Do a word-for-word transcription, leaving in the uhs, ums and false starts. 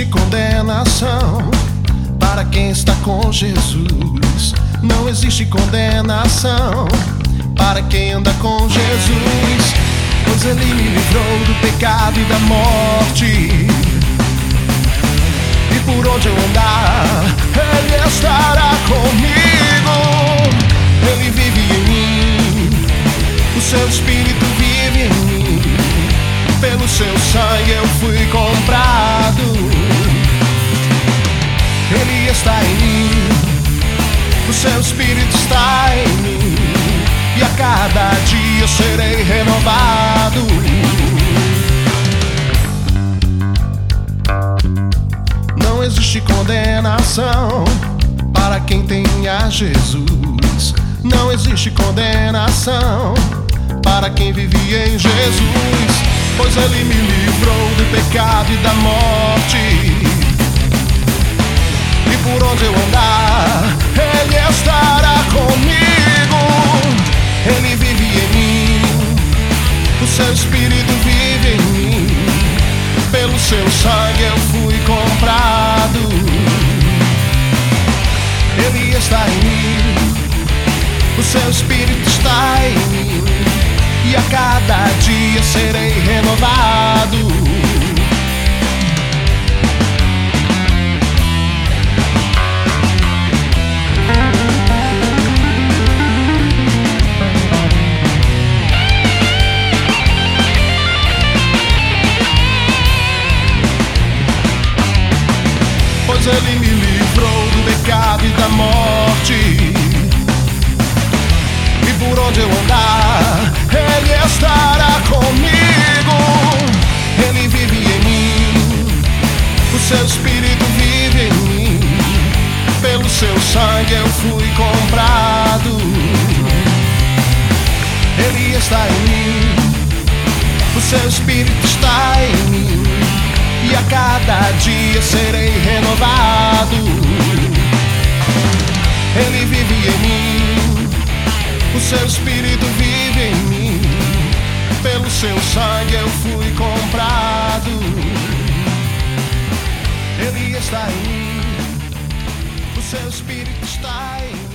existe condenação para quem está com Jesus. Não existe condenação para quem anda com Jesus, pois Ele me livrou do pecado e da morte. E por onde eu andar, Ele estará comigo. Ele vive em mim, o seu Espírito vive em mim. Pelo seu sangue eu fui comprado. Ele está em mim, o seu Espírito está em mim, e a cada dia serei renovado. Não existe condenação para quem tem a Jesus. Não existe condenação para quem vive em Jesus, pois Ele me livrou do pecado e da morte. E por onde eu andar, Ele estará comigo. Ele vive em mim, o seu Espírito vive em mim. Pelo seu sangue eu fui comprado. Ele está em mim, o seu Espírito está em mim, e a cada dia serei renovado. Pois Ele me livrou do pecado e da morte. E por onde eu andar, Ele estará comigo. Ele vive em mim, o seu Espírito vive em mim. Pelo seu sangue eu fui comprado. Ele está em mim, o seu Espírito está em mim, e a cada dia serei renovado. Ele vive em mim, o seu Espírito vive em mim. Pelo seu sangue eu fui comprado. Ele está em mim, o seu Espírito está em mim.